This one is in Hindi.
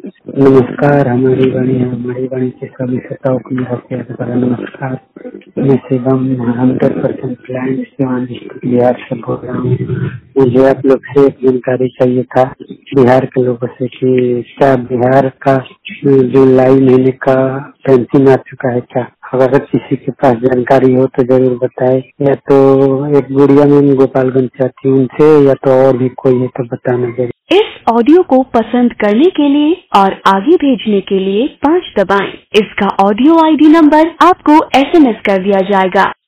नमस्कार। हमारी वाणी के सभी श्रोताओं को मेरा प्यार भरा नमस्कार। मैं शिवम 100% प्लान शिवान डिस्ट्रिक्ट बिहार से बोल रहा हूँ। मुझे आप लोग से एक जानकारी चाहिए था बिहार के लोगों से कि क्या बिहार का जुलाई महीने का पेंशन आ चुका है क्या? अगर किसी के पास जानकारी हो तो जरूर बताए, या तो एक गुड़िया में गोपालगंज चाहती हूँ उनसे, या तो और भी कोई है तो बताना जरूर। इस ऑडियो को पसंद करने के लिए और आगे भेजने के लिए 5 दबाएं। इसका ऑडियो आईडी नंबर आपको SMS कर दिया जाएगा।